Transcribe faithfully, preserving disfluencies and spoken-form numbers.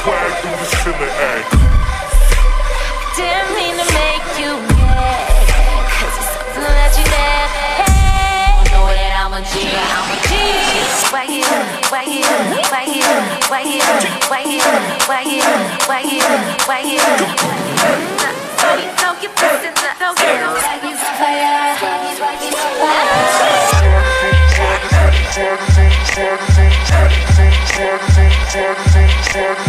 swag through the ceiling, ayy. Didn't mean to make you mad, cause it's something that you never had. Know that I'm a G, I'm a G. Why you, why you, why you, why you, why you, why you, why you, why you? Don't you know you're missing the, don't you know that you're fire? Slide it in, slide it in, slide it in, slide it in, slide it in, slide it in, slide it in.